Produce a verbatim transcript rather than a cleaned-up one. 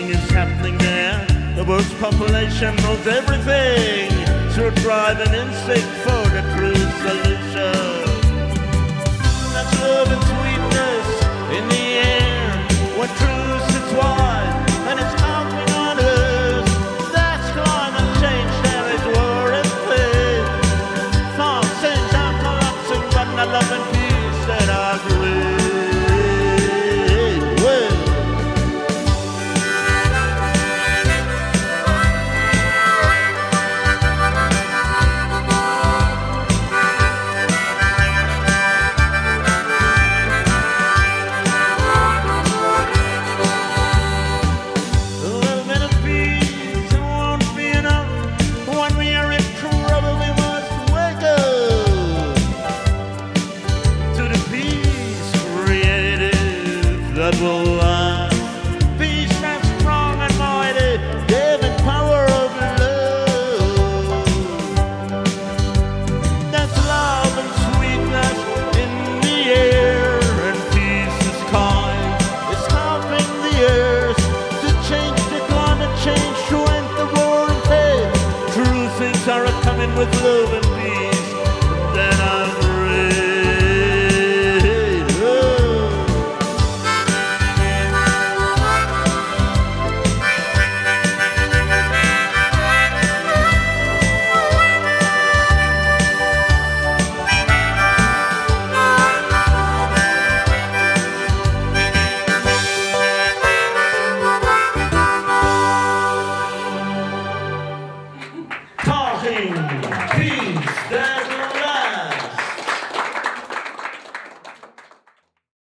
Nothing is happening there. The world's population knows everything. So drive an instinct for the true solution. That's love and sweetness in the air. When truth sits wide and it's counting on us. That's climate change, there is war and pain. Thoughts, things are collapsing, but not love and peace that are great. That will last. Peace that's strong and mighty, giving power of love. That's love and sweetness in the air, and peace is kind. It's helping the earth to change the climate change, to end the war and hate. True things are coming with love and peace. Then I'm talking.